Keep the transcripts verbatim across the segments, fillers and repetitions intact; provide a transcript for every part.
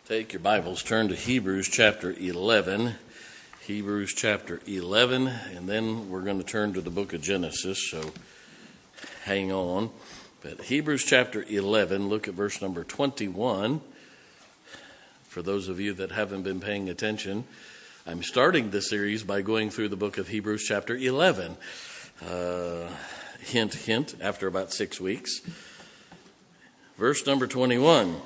Take your Bibles, turn to Hebrews chapter eleven. Hebrews chapter eleven, and then we're going to turn to the book of Genesis, so hang on. But Hebrews chapter eleven, look at verse number twenty-one. For those of you that haven't been paying attention, I'm starting the series by going through the book of Hebrews chapter eleven. Uh, hint, hint, after about six weeks. Verse number twenty-one.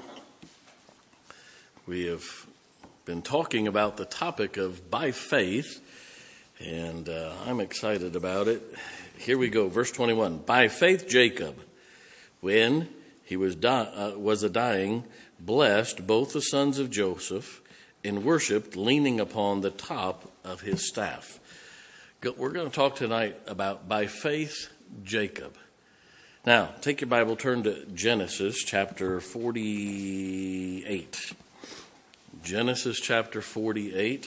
We have been talking about the topic of by faith, and uh, I'm excited about it. Here we go, verse twenty-one. By faith Jacob, when he was di- uh, was a dying, blessed both the sons of Joseph and worshipped, leaning upon the top of his staff. We're going to talk tonight about by faith Jacob. Now, take your Bible, turn to Genesis chapter forty-eight. Genesis chapter forty-eight.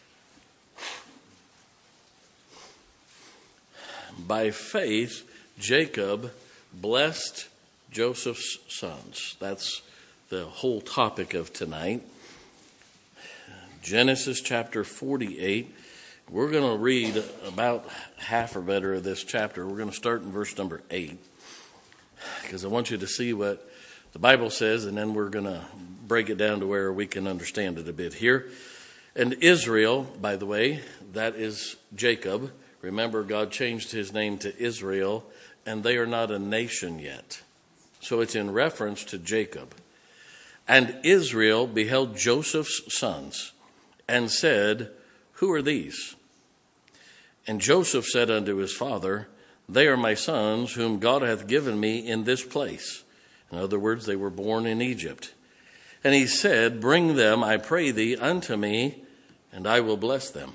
By faith, Jacob blessed Joseph's sons. That's the whole topic of tonight. Genesis chapter forty-eight. We're going to read about half or better of this chapter. We're going to start in verse number eight, because I want you to see what the Bible says, and then we're going to break it down to where we can understand it a bit here. And Israel, by the way, that is Jacob. Remember, God changed his name to Israel, and they are not a nation yet. So it's in reference to Jacob. And Israel beheld Joseph's sons and said, "Who are these?" And Joseph said unto his father, "They are my sons, whom God hath given me in this place." In other words, they were born in Egypt. And he said, "Bring them, I pray thee, unto me, and I will bless them."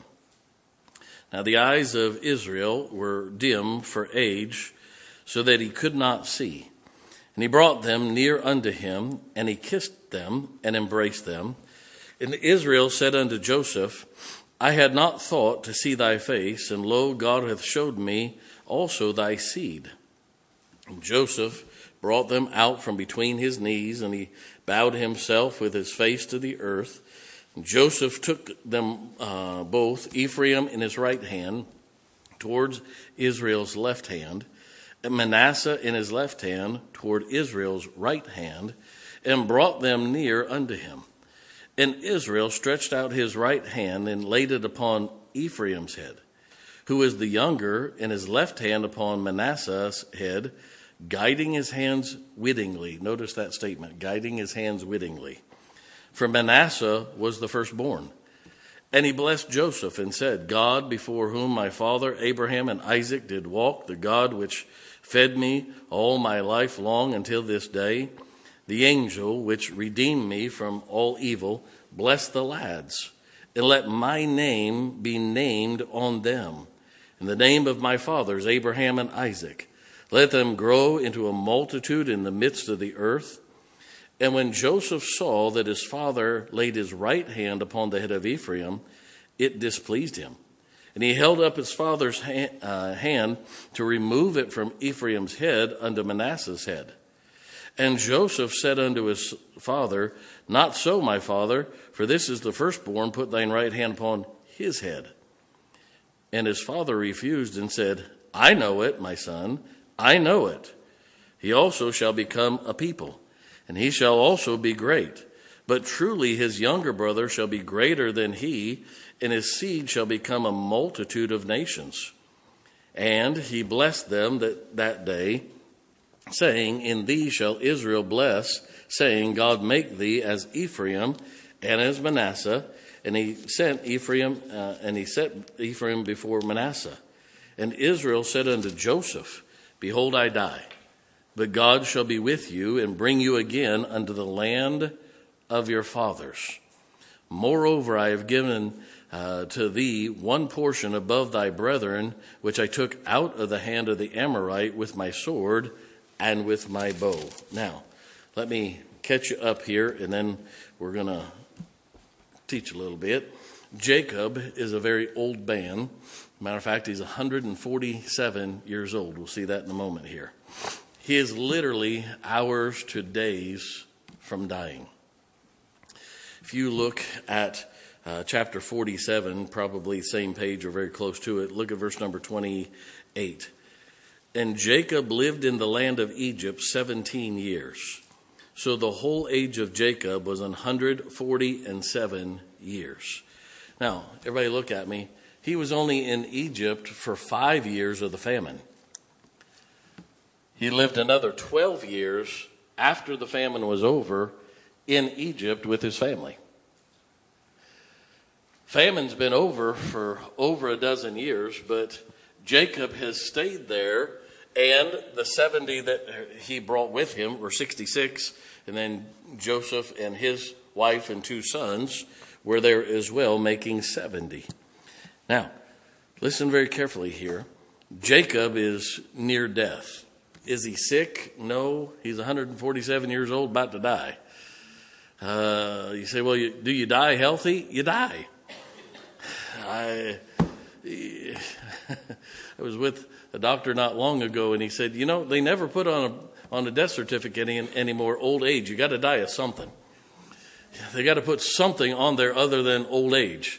Now the eyes of Israel were dim for age, so that he could not see. And he brought them near unto him, and he kissed them and embraced them. And Israel said unto Joseph, "I had not thought to see thy face, and lo, God hath showed me also thy seed." And Joseph brought them out from between his knees, and he bowed himself with his face to the earth. And Joseph took them uh, both, Ephraim in his right hand, towards Israel's left hand, and Manasseh in his left hand, toward Israel's right hand, and brought them near unto him. And Israel stretched out his right hand and laid it upon Ephraim's head, who is the younger, and his left hand upon Manasseh's head, guiding his hands wittingly. Notice that statement, guiding his hands wittingly. For Manasseh was the firstborn. And he blessed Joseph and said, "God, before whom my father Abraham and Isaac did walk, the God which fed me all my life long until this day, the angel which redeemed me from all evil, bless the lads, and let my name be named on them, in the name of my fathers Abraham and Isaac. Let them grow into a multitude in the midst of the earth." And when Joseph saw that his father laid his right hand upon the head of Ephraim, it displeased him. And he held up his father's ha- uh, hand to remove it from Ephraim's head unto Manasseh's head. And Joseph said unto his father, "Not so, my father, for this is the firstborn. Put thine right hand upon his head." And his father refused and said, "I know it, my son, I know it. He also shall become a people, and he shall also be great. But truly his younger brother shall be greater than he, and his seed shall become a multitude of nations." And he blessed them that, that day, saying, "In thee shall Israel bless, saying, God make thee as Ephraim and as Manasseh." And he sent Ephraim, uh, and he set Ephraim before Manasseh. And Israel said unto Joseph, "Behold, I die, but God shall be with you, and bring you again unto the land of your fathers. Moreover, I have given uh, to thee one portion above thy brethren, which I took out of the hand of the Amorite with my sword and with my bow." Now, let me catch you up here, and then we're going to teach a little bit. Jacob is a very old man. Matter of fact, he's one hundred forty-seven years old. We'll see that in a moment here. He is literally hours to days from dying. If you look at uh, chapter forty-seven, probably same page or very close to it, look at verse number twenty-eight. And Jacob lived in the land of Egypt seventeen years. So the whole age of Jacob was one hundred forty and seven years. Now, everybody look at me. He was only in Egypt for five years of the famine. He lived another twelve years after the famine was over in Egypt with his family. Famine's been over for over a dozen years, but Jacob has stayed there, and the seventy that he brought with him were sixty-six, and then Joseph and his wife and two sons were there as well, making seventy. Now, listen very carefully here. Jacob is near death. Is he sick? No. He's one hundred forty-seven years old, about to die. Uh, you say, well, you, do you die healthy? You die. I, I was with a doctor not long ago, and he said, you know, they never put on a, on a death certificate any, anymore old age. You got to die of something. They got to put something on there other than old age.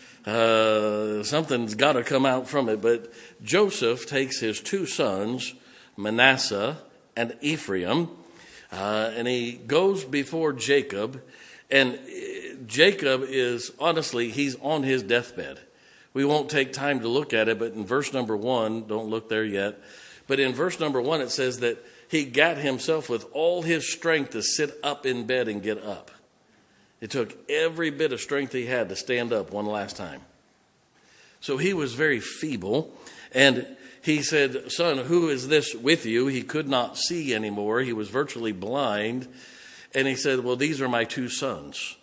Uh, something's got to come out from it. But Joseph takes his two sons, Manasseh and Ephraim, uh, and he goes before Jacob. And Jacob is, honestly, he's on his deathbed. We won't take time to look at it, but in verse number one, don't look there yet. But in verse number one, it says that he got himself with all his strength to sit up in bed and get up. It took every bit of strength he had to stand up one last time. So he was very feeble. And he said, son, who is this with you? He could not see anymore. He was virtually blind. And he said, well, these are my two sons.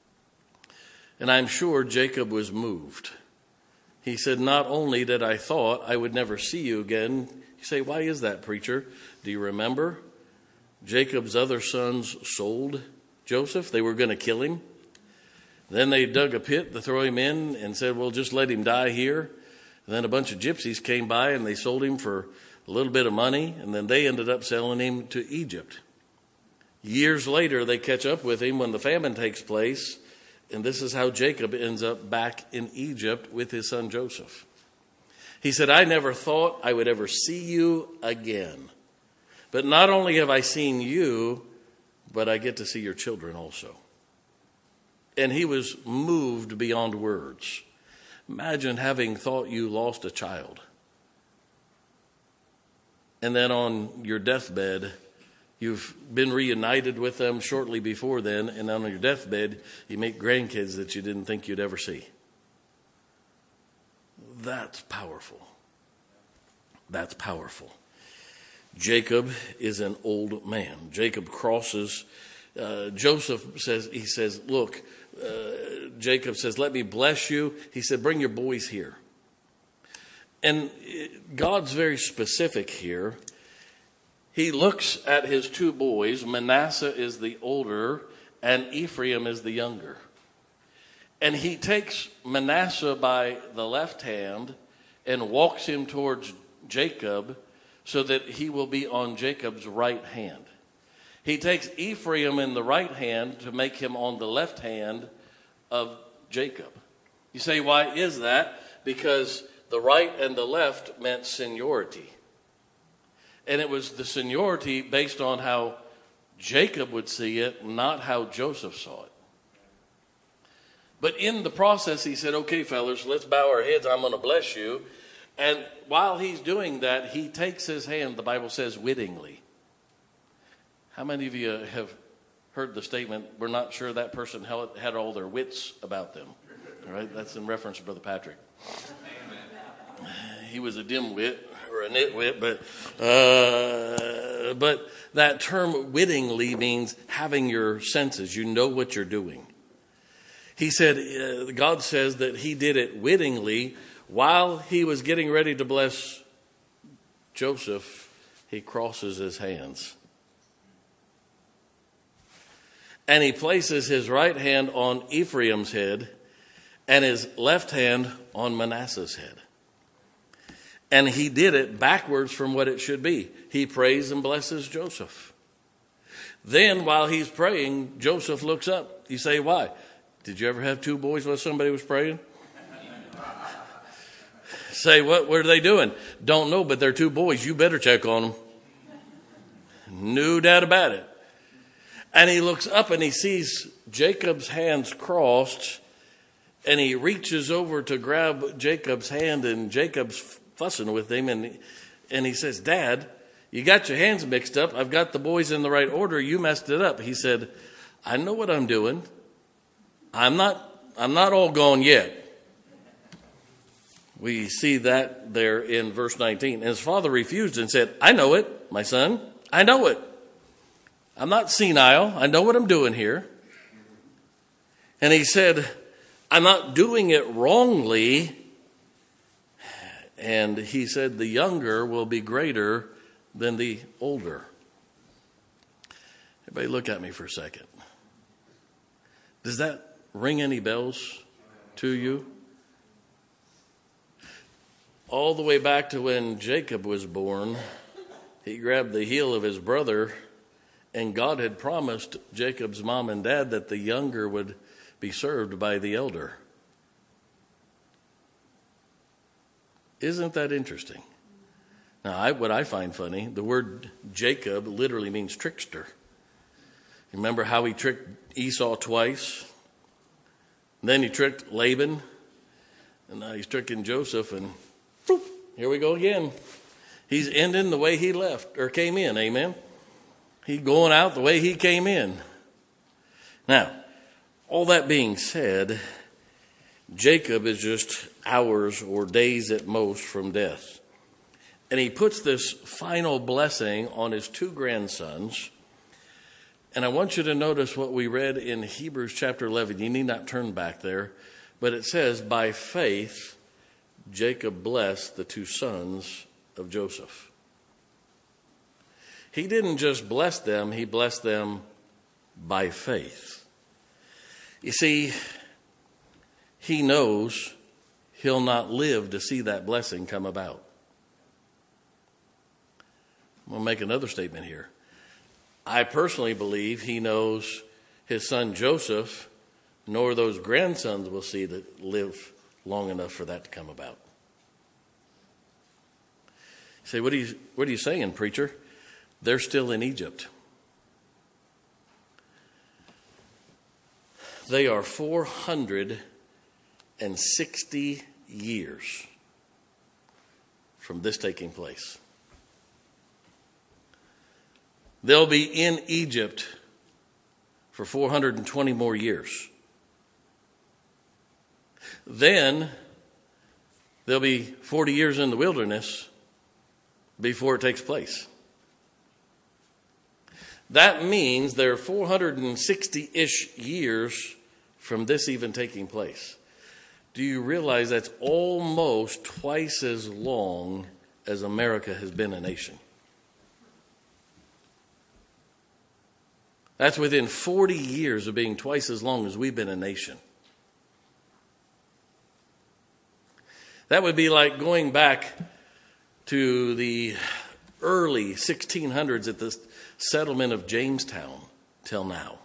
And I'm sure Jacob was moved. He said, not only did I thought I would never see you again. You say, why is that, preacher? Do you remember? Jacob's other sons sold Joseph. They were going to kill him. Then they dug a pit to throw him in and said, well, just let him die here. And then a bunch of gypsies came by and they sold him for a little bit of money. And then they ended up selling him to Egypt. Years later, they catch up with him when the famine takes place. And this is how Jacob ends up back in Egypt with his son Joseph. He said, I never thought I would ever see you again. But not only have I seen you, but I get to see your children also. And he was moved beyond words. Imagine having thought you lost a child. And then on your deathbed, you've been reunited with them shortly before then, and on your deathbed, you meet grandkids that you didn't think you'd ever see. That's powerful. That's powerful. Jacob is an old man. Jacob crosses. Uh, Joseph says, he says, look, uh, Jacob says, let me bless you. He said, bring your boys here. And God's very specific here. He looks at his two boys. Manasseh is the older and Ephraim is the younger. And he takes Manasseh by the left hand and walks him towards Jacob so that he will be on Jacob's right hand. He takes Ephraim in the right hand to make him on the left hand of Jacob. You say, why is that? Because the right and the left meant seniority. And it was the seniority based on how Jacob would see it, not how Joseph saw it. But in the process, he said, okay, fellas, let's bow our heads. I'm going to bless you. And while he's doing that, he takes his hand, the Bible says, wittingly. How many of you have heard the statement, we're not sure that person had all their wits about them? All right, that's in reference to Brother Patrick. Amen. He was a dimwit or a nitwit, but uh, but that term wittingly means having your senses. You know what you're doing. He said, uh, God says that he did it wittingly. While he was getting ready to bless Joseph, he crosses his hands. And he places his right hand on Ephraim's head and his left hand on Manasseh's head. And he did it backwards from what it should be. He prays and blesses Joseph. Then while he's praying, Joseph looks up. You say, why? Did you ever have two boys while somebody was praying? Say, what, what are they doing? Don't know, but they're two boys. You better check on them. No doubt about it. And he looks up and he sees Jacob's hands crossed, and he reaches over to grab Jacob's hand, and Jacob's fussing with him, and, and he says, Dad, you got your hands mixed up. I've got the boys in the right order. You messed it up. He said, I know what I'm doing. I'm not, I'm not all gone yet. We see that there in verse nineteen. And his father refused and said, I know it, my son. I know it. I'm not senile. I know what I'm doing here. And he said, I'm not doing it wrongly. And he said, the younger will be greater than the older. Everybody look at me for a second. Does that ring any bells to you? All the way back to when Jacob was born, he grabbed the heel of his brother, and God had promised Jacob's mom and dad that the younger would be served by the elder. Isn't that interesting? Now, I, what I find funny, the word Jacob literally means trickster. Remember how he tricked Esau twice? And then he tricked Laban, and now he's tricking Joseph, and whoop, here we go again. He's ending the way he left or came in, amen? He's going out the way he came in. Now, all that being said, Jacob is just hours or days at most from death. And he puts this final blessing on his two grandsons. And I want you to notice what we read in Hebrews chapter eleven. You need not turn back there. But it says, by faith, Jacob blessed the two sons of Joseph. He didn't just bless them, he blessed them by faith. You see, he knows he'll not live to see that blessing come about. I'm going to make another statement here. I personally believe he knows his son Joseph, nor those grandsons will see that live long enough for that to come about. You say, what are you, what are you saying, preacher? They're still in Egypt. They are four hundred sixty years from this taking place. They'll be in Egypt for four hundred twenty more years. Then there'll be forty years in the wilderness before it takes place. That means they're four hundred sixty-ish years from this even taking place. Do you realize that's almost twice as long as America has been a nation? That's within forty years of being twice as long as we've been a nation. That would be like going back to the early sixteen hundreds at the settlement of Jamestown till now.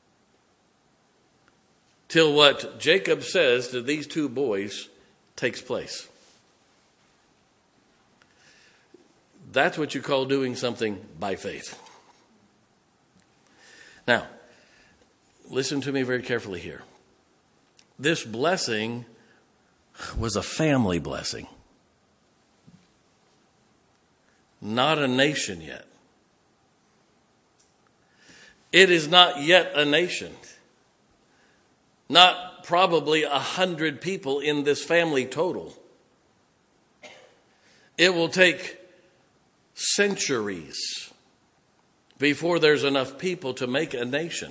Till what Jacob says to these two boys takes place. That's what you call doing something by faith. Now, listen to me very carefully here. This blessing was a family blessing, not a nation yet. It is not yet a nation. Not probably a hundred people in this family total. It will take centuries before there's enough people to make a nation.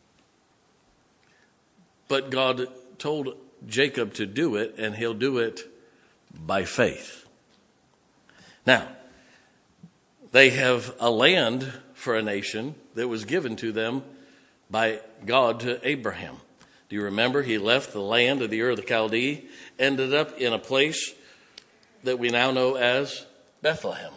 But God told Jacob to do it, and he'll do it by faith. Now, they have a land for a nation that was given to them by God to Abraham. Do you remember? He left the land of the Ur of the Chaldee, ended up in a place that we now know as Bethlehem.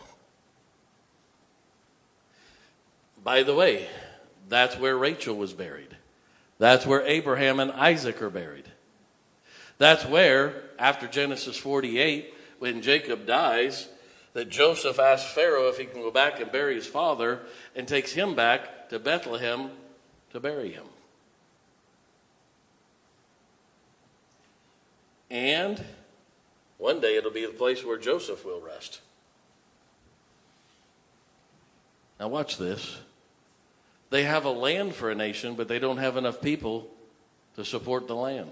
By the way, that's where Rachel was buried. That's where Abraham and Isaac are buried. That's where, after Genesis forty-eight, when Jacob dies, that Joseph asks Pharaoh if he can go back and bury his father, and takes him back to Bethlehem to bury him. And one day it'll be the place where Joseph will rest. Now watch this. They have a land for a nation, but they don't have enough people to support the land.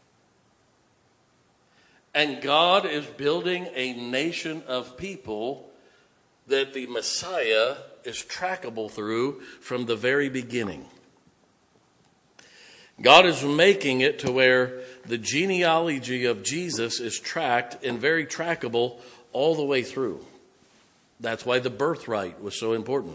And God is building a nation of people that the Messiah is trackable through from the very beginning. God is making it to where the genealogy of Jesus is tracked and very trackable all the way through. That's why the birthright was so important.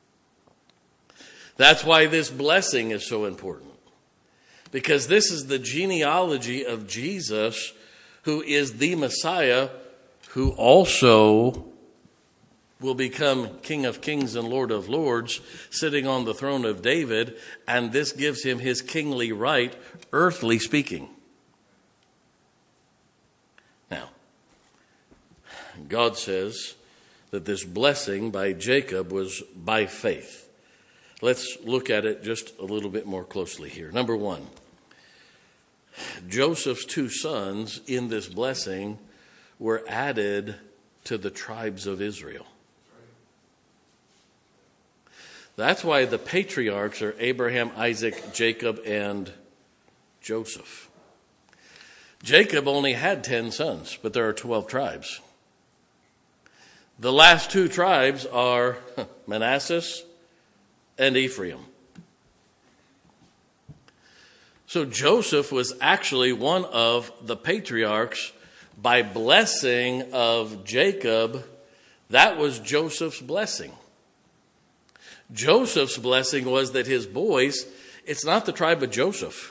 That's why this blessing is so important. Because this is the genealogy of Jesus, who is the Messiah, who also will become King of Kings and Lord of Lords, sitting on the throne of David, and this gives him his kingly right, earthly speaking. Now, God says that this blessing by Jacob was by faith. Let's look at it just a little bit more closely here. Number one, Joseph's two sons in this blessing were added to the tribes of Israel. That's why the patriarchs are Abraham, Isaac, Jacob, and Joseph. Jacob only had ten sons, but there are twelve tribes. The last two tribes are Manasseh and Ephraim. So Joseph was actually one of the patriarchs. By blessing of Jacob, that was Joseph's blessing. Joseph's blessing was that his boys, it's not the tribe of Joseph.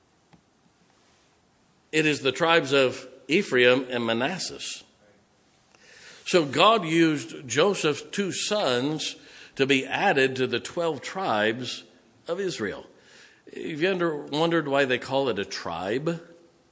It is the tribes of Ephraim and Manasseh. So God used Joseph's two sons to be added to the twelve tribes of Israel. Have you ever wondered why they call it a tribe?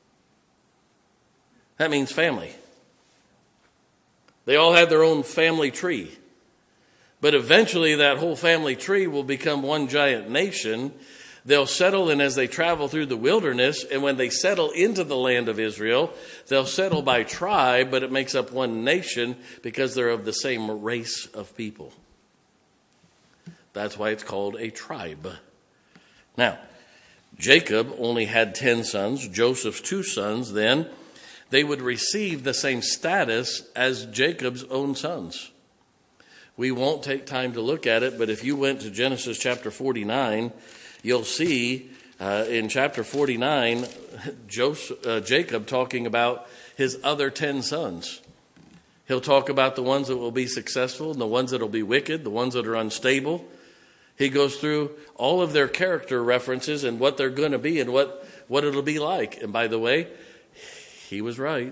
That means family. They all had their own family tree. But eventually that whole family tree will become one giant nation. They'll settle, and as they travel through the wilderness, and when they settle into the land of Israel, they'll settle by tribe, but it makes up one nation because they're of the same race of people. That's why it's called a tribe. Now, Jacob only had ten sons. Joseph's two sons, then, they would receive the same status as Jacob's own sons. We won't take time to look at it, but if you went to Genesis chapter forty-nine, you'll see uh, in chapter forty-nine, Joseph, uh, Jacob talking about his other ten sons. He'll talk about the ones that will be successful and the ones that will be wicked, the ones that are unstable. He goes through all of their character references and what they're going to be and what, what it'll be like. And by the way, he was right.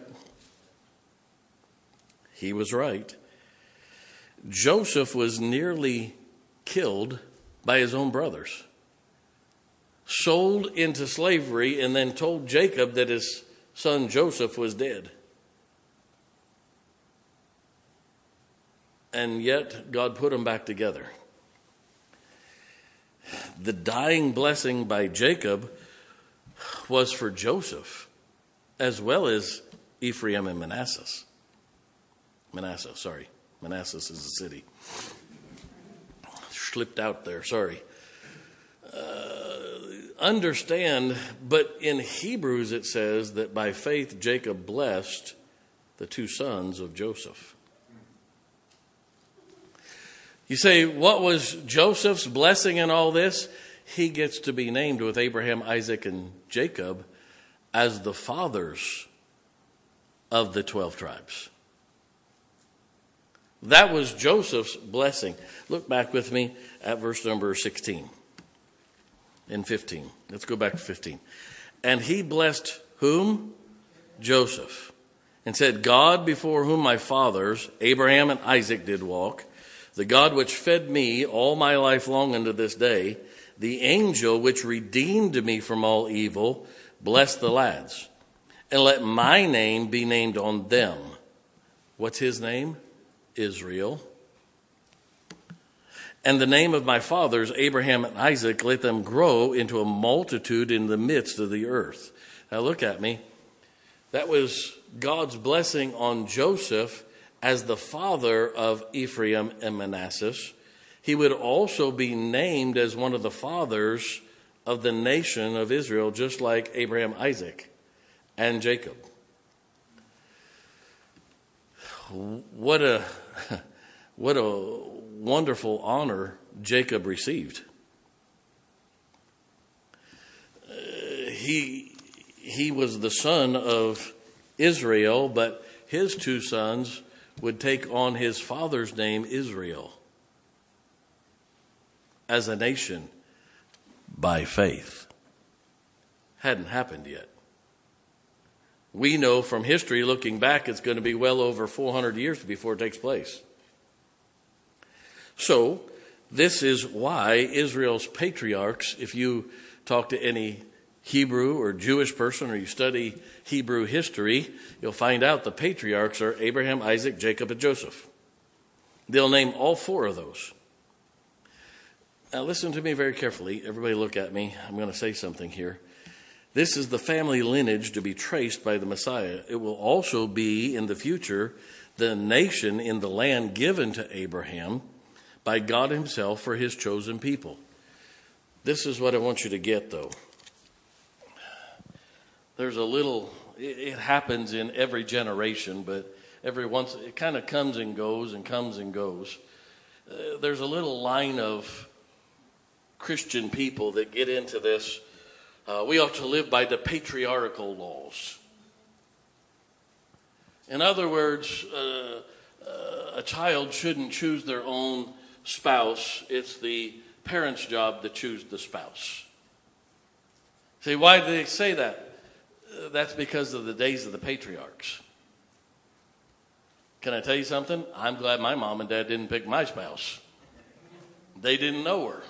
He was right. Joseph was nearly killed by his own brothers, sold into slavery, and then told Jacob that his son Joseph was dead. And yet God put them back together. The dying blessing by Jacob was for Joseph, as well as Ephraim and Manasseh. Manasseh, sorry. Manasseh is a city. Slipped out there, sorry. Uh, understand, but in Hebrews it says that by faith Jacob blessed the two sons of Joseph. You say, what was Joseph's blessing in all this? He gets to be named with Abraham, Isaac, and Jacob as the fathers of the twelve tribes. That was Joseph's blessing. Look back with me at verse number sixteen and fifteen. Let's go back to fifteen. And he blessed whom? Joseph. And said, God before whom my fathers, Abraham and Isaac, did walk, the God which fed me all my life long unto this day, the angel which redeemed me from all evil, bless the lads, and let my name be named on them. What's his name? Israel. And the name of my fathers, Abraham and Isaac, let them grow into a multitude in the midst of the earth. Now look at me. That was God's blessing on Joseph as the father of Ephraim and Manasseh. He would also be named as one of the fathers of the nation of Israel, just like Abraham, Isaac, and Jacob. What a, what a wonderful honor Jacob received. Uh, he, he was the son of Israel, but his two sons would take on his father's name, Israel, as a nation by faith. Hadn't happened yet. We know from history, looking back, it's going to be well over four hundred years before it takes place. So, this is why Israel's patriarchs, if you talk to any Hebrew or Jewish person or you study Hebrew history, you'll find out the patriarchs are Abraham, Isaac, Jacob, and Joseph. They'll name all four of those. Now listen to me very carefully. Everybody look at me. I'm going to say something here. This is the family lineage to be traced by the Messiah. It will also be in the future the nation in the land given to Abraham by God himself for his chosen people. This is what I want you to get, though. There's a little, it happens in every generation, but every once, it kind of comes and goes and comes and goes. Uh, there's a little line of Christian people that get into this. Uh, we ought to live by the patriarchal laws. In other words, uh, uh, a child shouldn't choose their own spouse. It's the parent's job to choose the spouse. See, why do they say that? Uh, that's because of the days of the patriarchs. Can I tell you something? I'm glad my mom and dad didn't pick my spouse. They didn't know her.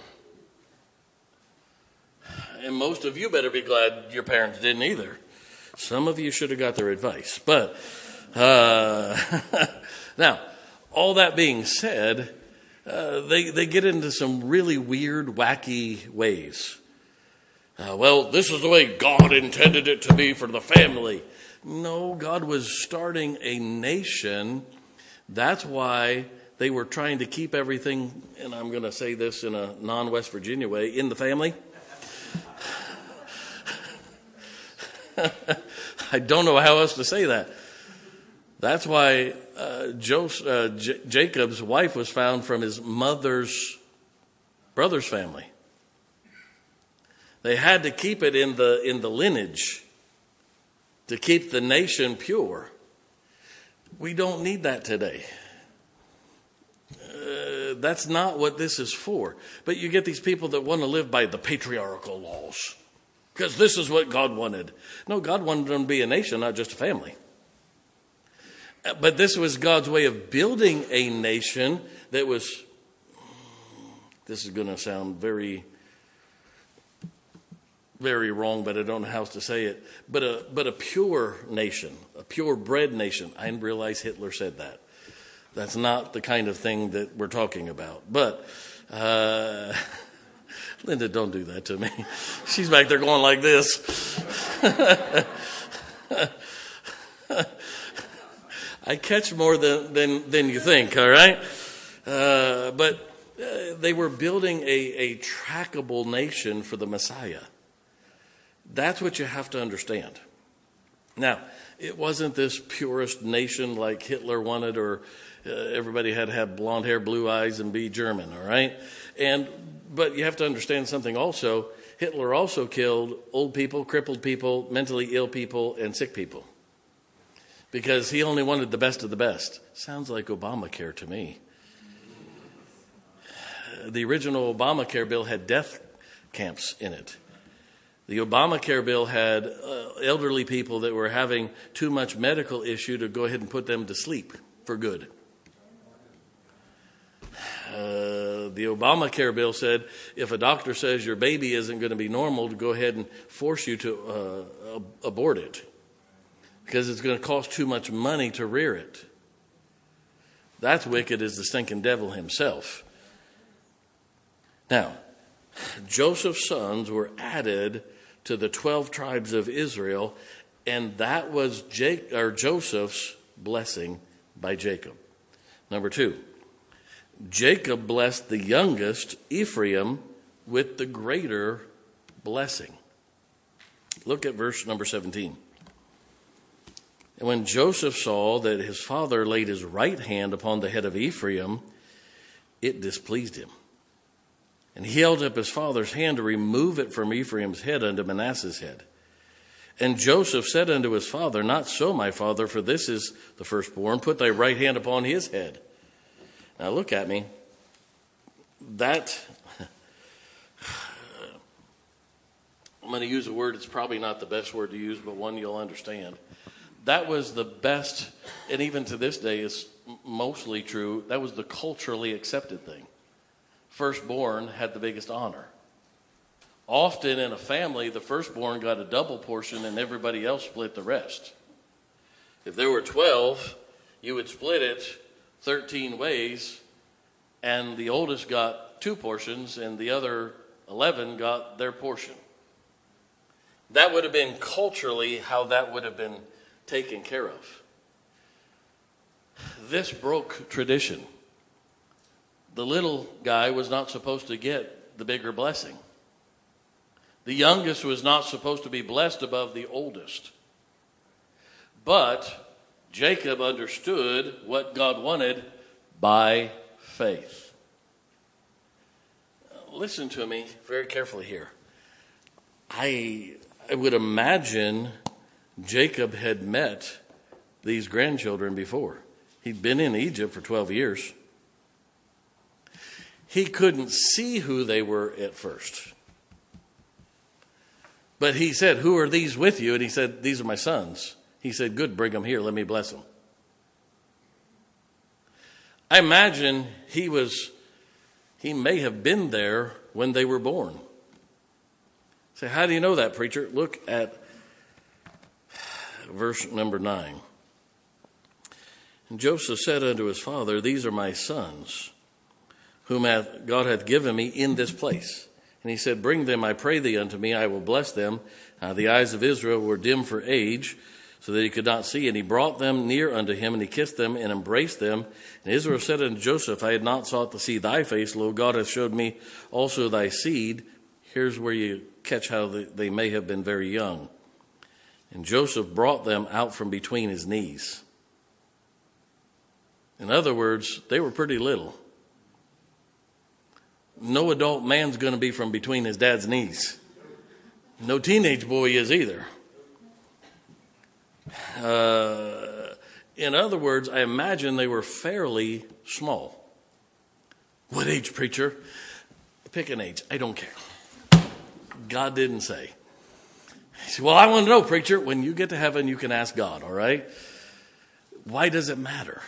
And most of you better be glad your parents didn't either. Some of you should have got their advice. But, uh, now, all that being said, uh, they, they get into some really weird, wacky ways. Uh, well, this is the way God intended it to be for the family. No, God was starting a nation. That's why they were trying to keep everything, and I'm going to say this in a non-West Virginia way, in the family. I don't know how else to say that. That's why uh, Joseph, uh, J- Jacob's wife was found from his mother's brother's family. They had to keep it in the in the lineage to keep the nation pure. We don't need that today. Uh, that's not what this is for. But you get these people that want to live by the patriarchal laws. Because this is what God wanted. No, God wanted them to be a nation, not just a family. But this was God's way of building a nation that was, this is going to sound very, very wrong, but I don't know how else to say it. But a, but a pure nation, a purebred nation. I didn't realize Hitler said that. That's not the kind of thing that we're talking about. But, uh... Linda, don't do that to me. She's back there going like this. I catch more than, than, than you think, all right? Uh, but uh, they were building a, a trackable nation for the Messiah. That's what you have to understand. Now, it wasn't this purist nation like Hitler wanted, or uh, everybody had to have blonde hair, blue eyes, and be German, all right? And But you have to understand something also. Hitler also killed old people, crippled people, mentally ill people, and sick people. Because he only wanted the best of the best. Sounds like Obamacare to me. The original Obamacare bill had death camps in it. The Obamacare bill had uh, elderly people that were having too much medical issue to go ahead and put them to sleep for good. Uh, uh, the Obamacare bill said if a doctor says your baby isn't going to be normal, to go ahead and force you to uh, abort it because it's going to cost too much money to rear it. That's wicked as the stinking devil himself. Now, Joseph's sons were added to the twelve tribes of Israel, and that was Jake, or Joseph's blessing by Jacob. Number two, Jacob blessed the youngest, Ephraim, with the greater blessing. Look at verse number seventeen. And when Joseph saw that his father laid his right hand upon the head of Ephraim, it displeased him. And he held up his father's hand to remove it from Ephraim's head unto Manasseh's head. And Joseph said unto his father, Not so, my father, for this is the firstborn. Put thy right hand upon his head. Now look at me. That, I'm going to use a word, it's probably not the best word to use, but one you'll understand. That was the best, and even to this day is mostly true, that was the culturally accepted thing. Firstborn had the biggest honor. Often in a family, the firstborn got a double portion and everybody else split the rest. If there were twelve, you would split it thirteen ways, and the oldest got two portions and the other eleven got their portion. That would have been culturally how that would have been taken care of. This broke tradition. The little guy was not supposed to get the bigger blessing. The youngest was not supposed to be blessed above the oldest. But Jacob understood what God wanted by faith. Listen to me very carefully here. I, I would imagine Jacob had met these grandchildren before. He'd been in Egypt for twelve years. He couldn't see who they were at first. But he said, Who are these with you? And he said, These are my sons. He said, Good, bring them here. Let me bless them. I imagine he was, he may have been there when they were born. Say, how do you know that, preacher? Look at verse number nine. And Joseph said unto his father, These are my sons, whom hath, God hath given me in this place. And he said, Bring them, I pray thee, unto me, I will bless them. Uh, the eyes of Israel were dim for age, so that he could not see. And he brought them near unto him, and he kissed them and embraced them. And Israel said unto Joseph, I had not sought to see thy face. Lo, God hath showed me also thy seed. Here's where you catch how they may have been very young. And Joseph brought them out from between his knees. In other words, they were pretty little. No adult man's going to be from between his dad's knees. No teenage boy is either. Uh, in other words, I imagine they were fairly small. What age, preacher? Pick an age. I don't care. God didn't say. He said, well, I want to know, preacher. When you get to heaven, you can ask God, all right? Why does it matter?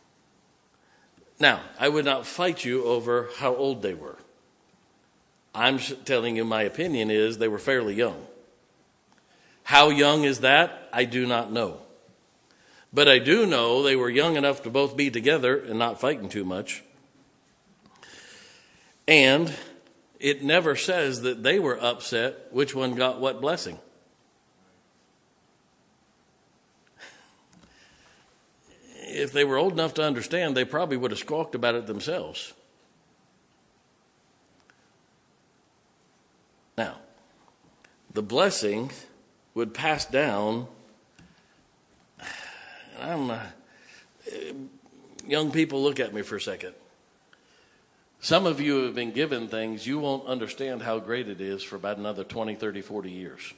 Now, I would not fight you over how old they were. I'm telling you my opinion is they were fairly young. How young is that? I do not know. But I do know they were young enough to both be together and not fighting too much. And it never says that they were upset which one got what blessing. If they were old enough to understand, they probably would have squawked about it themselves. Now, the blessing would pass down. I'm, uh, young people, look at me for a second. Some of you have been given things you won't understand how great it is for about another twenty, thirty, forty years.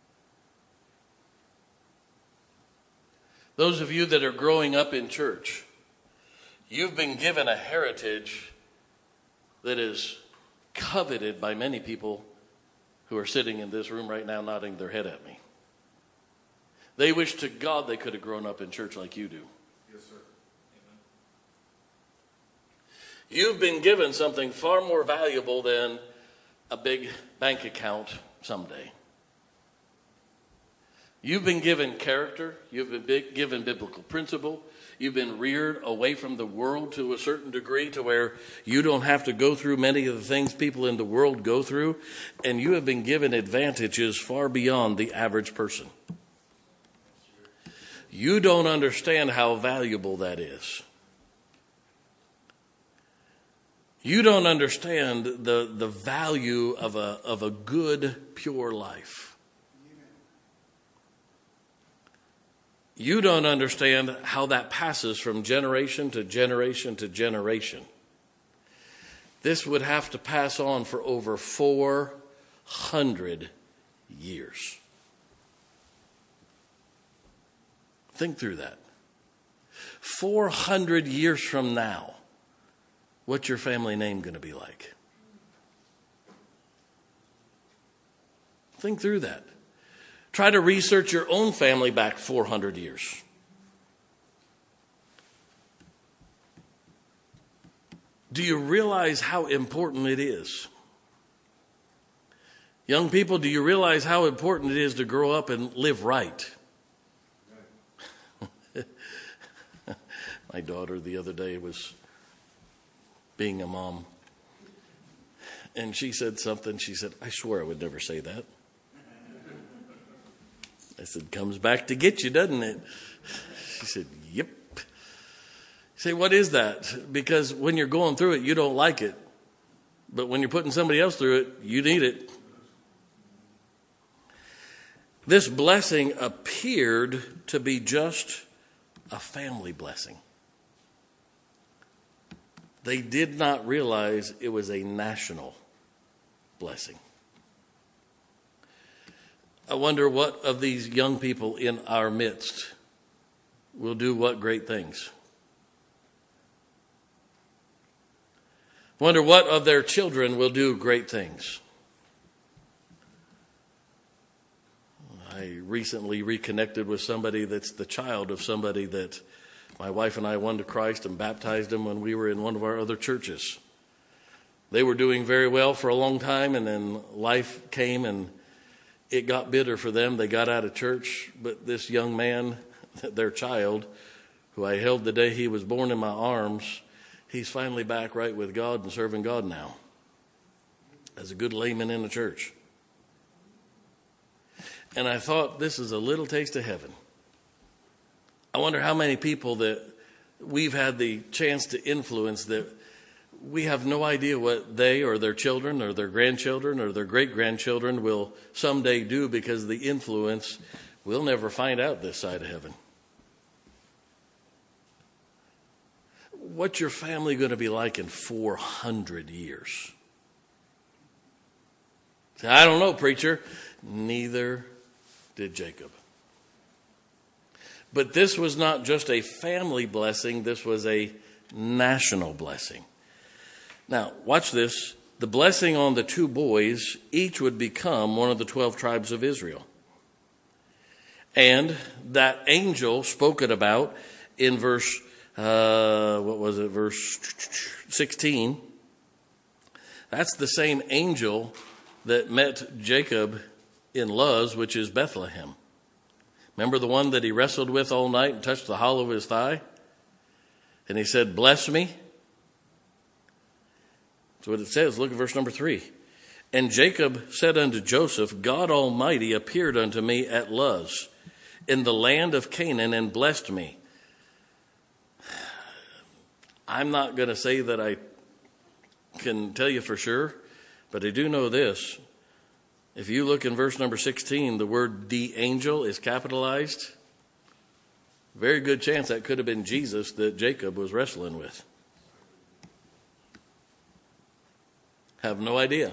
Those of you that are growing up in church, you've been given a heritage that is coveted by many people who are sitting in this room right now nodding their head at me. They wish to God they could have grown up in church like you do. Yes, sir. Amen. You've been given something far more valuable than a big bank account someday. You've been given character. You've been given biblical principle. You've been reared away from the world to a certain degree to where you don't have to go through many of the things people in the world go through. And you have been given advantages far beyond the average person. You don't understand how valuable that is. You don't understand the, the value of a, of a good, pure life. You don't understand how that passes from generation to generation to generation. This would have to pass on for over four hundred years. Think through that. four hundred years from now, what's your family name going to be like? Think through that. Try to research your own family back four hundred years. Do you realize how important it is? Young people, do you realize how important it is to grow up and live right? My daughter the other day was being a mom, and she said something. She said, "I swear I would never say that." I said, "Comes back to get you, doesn't it?" She said, "Yep." You say, "What is that?" Because when you're going through it, you don't like it. But when you're putting somebody else through it, you need it. This blessing appeared to be just a family blessing. They did not realize it was a national blessing. I wonder what of these young people in our midst will do what great things. Wonder what of their children will do great things. I recently reconnected with somebody that's the child of somebody that my wife and I won to Christ and baptized him when we were in one of our other churches. They were doing very well for a long time, and then life came and it got bitter for them. They got out of church, but this young man, their child, who I held the day he was born in my arms, he's finally back right with God and serving God now as a good layman in the church. And I thought, this is a little taste of heaven. I wonder how many people that we've had the chance to influence that we have no idea what they or their children or their grandchildren or their great-grandchildren will someday do because of the influence. We'll never find out this side of heaven. What's your family going to be like in four hundred years? Say, "I don't know, preacher." Neither did Jacob. But this was not just a family blessing. This was a national blessing. Now, watch this. The blessing on the two boys, each would become one of the twelve tribes of Israel. And that angel spoken about in verse, uh, what was it, verse sixteen. That's the same angel that met Jacob in Luz, which is Bethlehem. Remember the one that he wrestled with all night and touched the hollow of his thigh? And he said, "Bless me." That's what it says. Look at verse number three. "And Jacob said unto Joseph, God Almighty appeared unto me at Luz in the land of Canaan and blessed me." I'm not going to say that I can tell you for sure, but I do know this. If you look in verse number sixteen, the word "the angel" is capitalized. Very good chance that could have been Jesus that Jacob was wrestling with. Have no idea.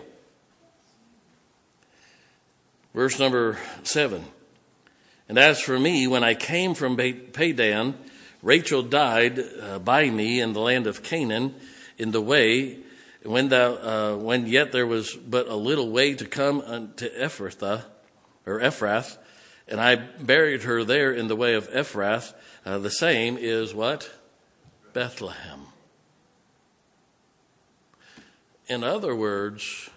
Verse number seven. "And as for me, when I came from Padan, Rachel died uh, by me in the land of Canaan in the way, when thou, uh, when yet there was but a little way to come unto Ephrathah, or Ephrath, and I buried her there in the way of Ephrath." Uh, the same is what? Bethlehem. In other words,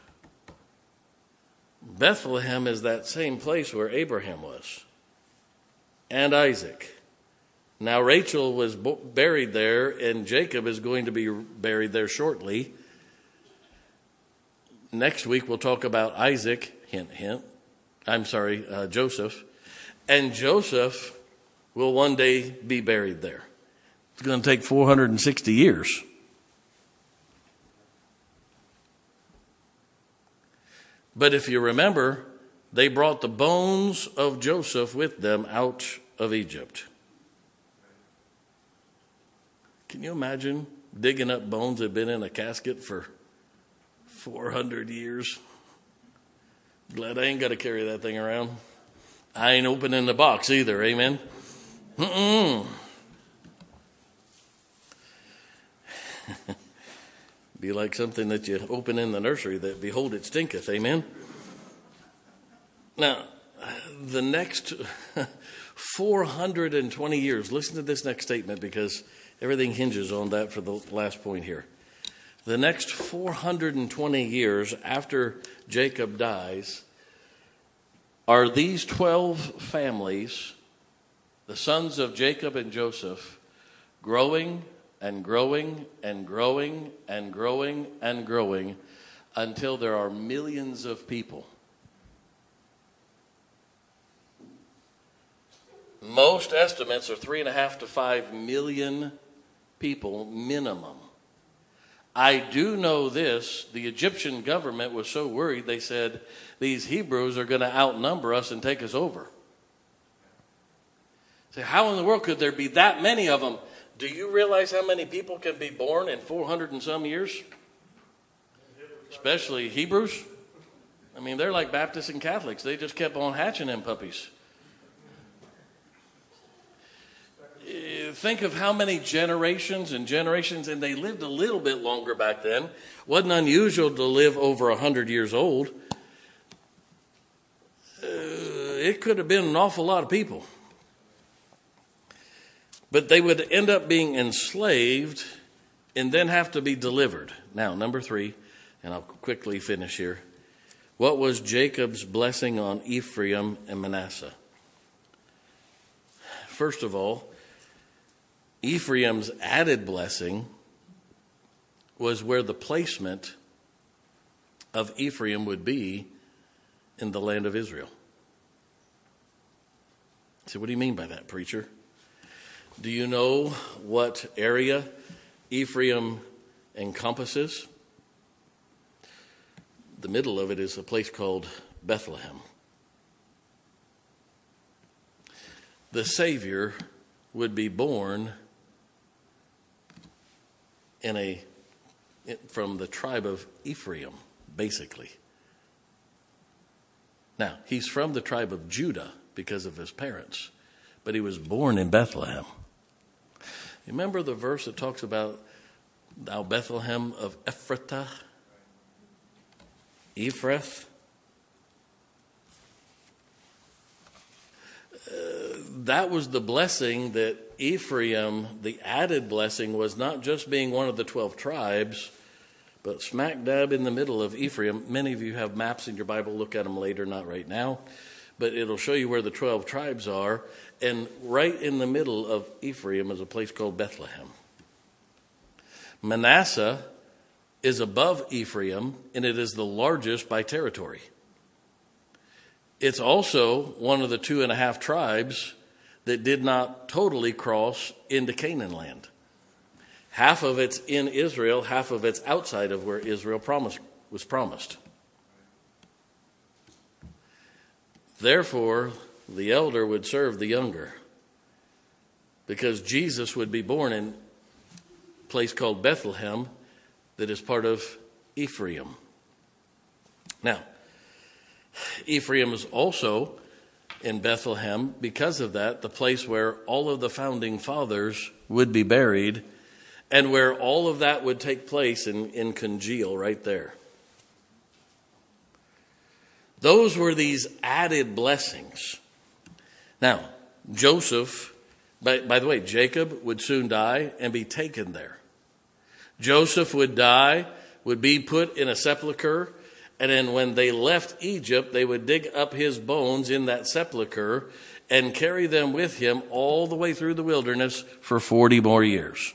Bethlehem is that same place where Abraham was and Isaac. Now Rachel was buried there, and Jacob is going to be buried there shortly. Next week we'll talk about Isaac, hint, hint. I'm sorry, uh, Joseph. And Joseph will one day be buried there. It's going to take four hundred sixty years. But if you remember, they brought the bones of Joseph with them out of Egypt. Can you imagine digging up bones that have been in a casket for four hundred years? Glad I ain't got to carry that thing around. I ain't opening the box either, amen? Mm-mm. Be like something that you open in the nursery that, behold, it stinketh, amen? Now, the next four hundred twenty years, listen to this next statement because everything hinges on that for the last point here. The next four hundred twenty years after Jacob dies are these twelve families, the sons of Jacob and Joseph, growing and growing and growing and growing and growing until there are millions of people. Most estimates are three and a half to five million people minimum. I do know this, the Egyptian government was so worried, they said, these Hebrews are going to outnumber us and take us over. So how in the world could there be that many of them? Do you realize how many people can be born in four hundred and some years? Especially Hebrews. I mean, they're like Baptists and Catholics. They just kept on hatching them puppies. Think of how many generations and generations, and they lived a little bit longer back then. Wasn't unusual to live over one hundred years old. Uh, it could have been an awful lot of people. But they would end up being enslaved and then have to be delivered. Now, number three, and I'll quickly finish here. What was Jacob's blessing on Ephraim and Manasseh? First of all, Ephraim's added blessing was where the placement of Ephraim would be in the land of Israel. So what do you mean by that, preacher? Do you know what area Ephraim encompasses? The middle of it is a place called Bethlehem. The Savior would be born in a from the tribe of Ephraim, basically. Now, he's from the tribe of Judah because of his parents, but he was born in Bethlehem. Remember the verse that talks about thou Bethlehem of Ephratah? Ephrath? Uh, that was the blessing that Ephraim, the added blessing, was not just being one of the twelve tribes, but smack dab in the middle of Ephraim. Many of you have maps in your Bible. Look at them later, not right now. But it'll show you where the twelve tribes are. And right in the middle of Ephraim is a place called Bethlehem. Manasseh is above Ephraim, and it is the largest by territory. It's also one of the two and a half tribes that did not totally cross into Canaan land. Half of it's in Israel, half of it's outside of where Israel promised, was promised. Therefore, the elder would serve the younger, because Jesus would be born in a place called Bethlehem that is part of Ephraim. Now, Ephraim is also in Bethlehem, because of that, the place where all of the founding fathers would be buried, and where all of that would take place in, in congeal right there. Those were these added blessings. Now, Joseph, by, by the way, Jacob would soon die and be taken there. Joseph would die, would be put in a sepulcher. And then when they left Egypt, they would dig up his bones in that sepulcher and carry them with him all the way through the wilderness for forty more years.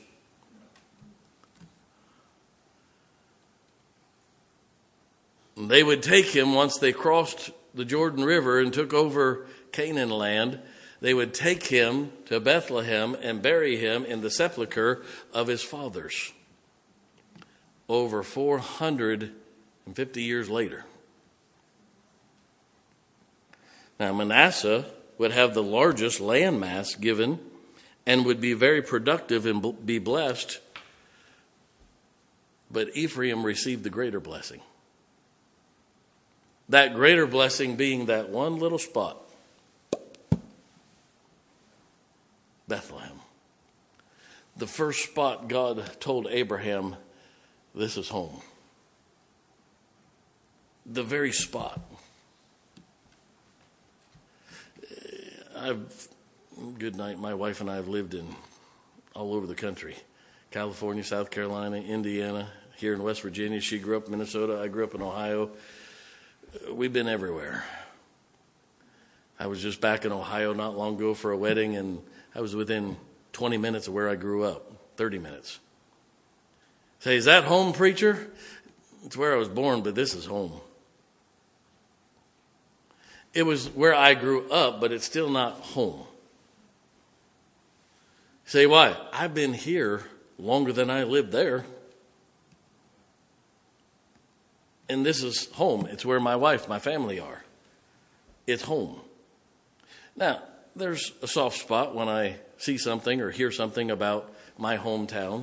They would take him once they crossed the Jordan River and took over Canaan land. They would take him to Bethlehem and bury him in the sepulcher of his fathers. Over four hundred fifty years later. Now, Manasseh would have the largest land mass given and would be very productive and be blessed. But Ephraim received the greater blessing. That greater blessing being that one little spot, Bethlehem. The first spot God told Abraham, this is home. The very spot. I've, good night, my wife and I have lived in all over the country. California, South Carolina, Indiana, here in West Virginia. She grew up in Minnesota. I grew up in Ohio. We've been everywhere. I was just back in Ohio not long ago for a wedding, and I was within twenty minutes of where I grew up, thirty minutes. Say, is that home, preacher? It's where I was born, but this is home. It was where I grew up, but it's still not home. Say, why? I've been here longer than I lived there. And this is home. It's where my wife, my family are. It's home. Now, there's a soft spot when I see something or hear something about my hometown.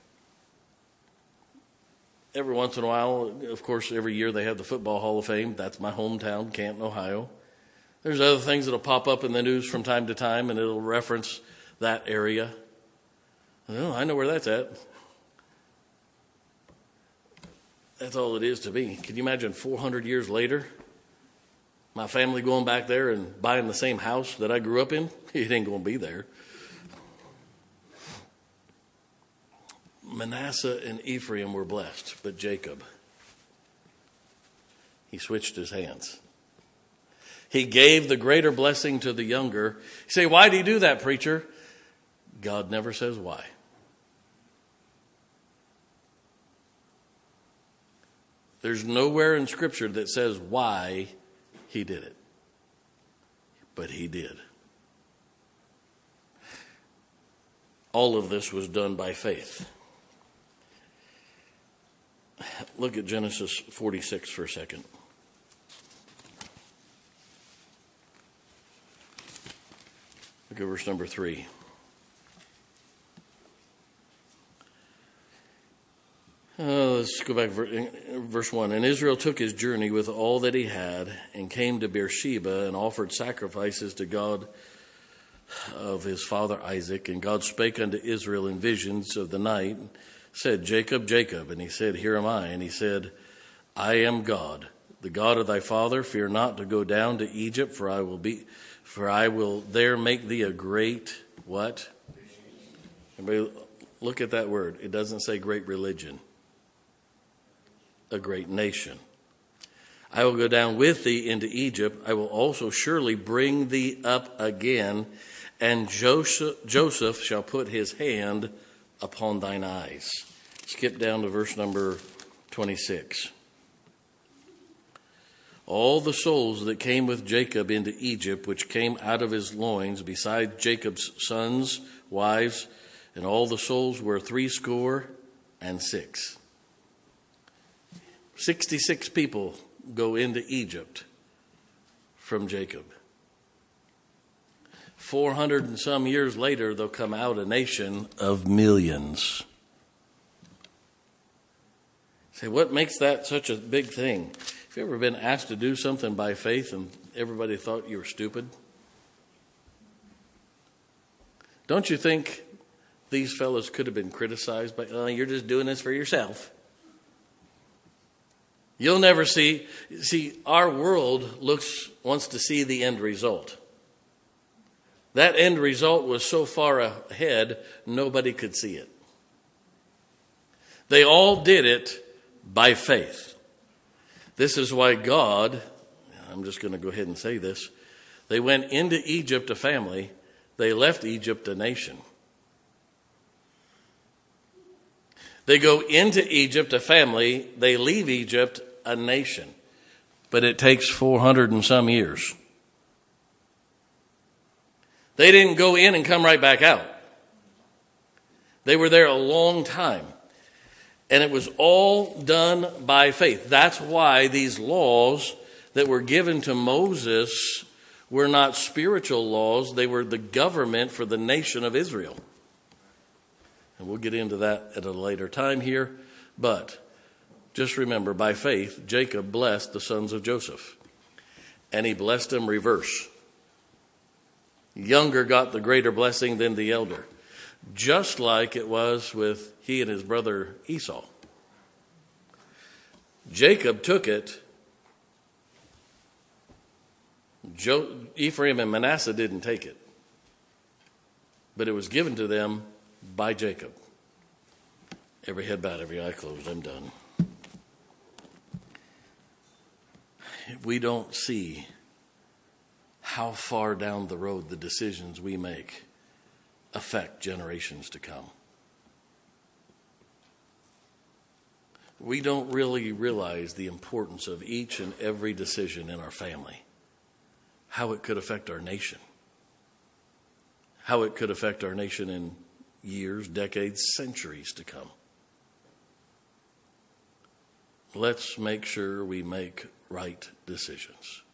Every once in a while, of course, every year they have the Football Hall of Fame. That's my hometown, Canton, Ohio. There's other things that'll pop up in the news from time to time, and it'll reference that area. Well, I know where that's at. That's all it is to me. Can you imagine four hundred years later, my family going back there and buying the same house that I grew up in? It ain't going to be there. Manasseh and Ephraim were blessed, but Jacob, he switched his hands. He gave the greater blessing to the younger. You say, why did he do that, preacher? God never says why. There's nowhere in Scripture that says why he did it. But he did. All of this was done by faith. Look at Genesis forty-six for a second. Look at verse number three. Uh, let's go back to verse one. And Israel took his journey with all that he had and came to Beersheba and offered sacrifices to God of his father Isaac. And God spake unto Israel in visions of the night, said, Jacob, Jacob. And he said, Here am I. And he said, I am God, the God of thy father. Fear not to go down to Egypt, for I will be, for I will there make thee a great what? Everybody look at that word. It doesn't say great religion. A great nation. I will go down with thee into Egypt. I will also surely bring thee up again, and Joseph, Joseph shall put his hand upon thine eyes. Skip down to verse number twenty-six. All the souls that came with Jacob into Egypt, which came out of his loins, beside Jacob's sons, wives, and all the souls were threescore and six. Sixty-six people go into Egypt from Jacob. Four hundred and some years later, they'll come out a nation of millions. Say, what makes that such a big thing? Have you ever been asked to do something by faith and everybody thought you were stupid? Don't you think these fellows could have been criticized by, oh, you're just doing this for yourself? You'll never see, see, our world looks, wants to see the end result. That end result was so far ahead, nobody could see it. They all did it by faith. This is why God, I'm just going to go ahead and say this, they went into Egypt a family, they left Egypt a nation. They go into Egypt a family, they leave Egypt a nation. But it takes four hundred and some years. They didn't go in and come right back out. They were there a long time. And it was all done by faith. That's why these laws that were given to Moses were not spiritual laws. They were the government for the nation of Israel. And we'll get into that at a later time here. But just remember, by faith, Jacob blessed the sons of Joseph. And he blessed them reverse. Younger got the greater blessing than the elder. Just like it was with he and his brother Esau. Jacob took it. Jo- Ephraim and Manasseh didn't take it. But it was given to them by Jacob. Every head bowed, every eye closed. I'm done. We don't see how far down the road the decisions we make affect generations to come. We don't really realize the importance of each and every decision in our family, how it could affect our nation, how it could affect our nation in years, decades, centuries to come. Let's make sure we make right decisions.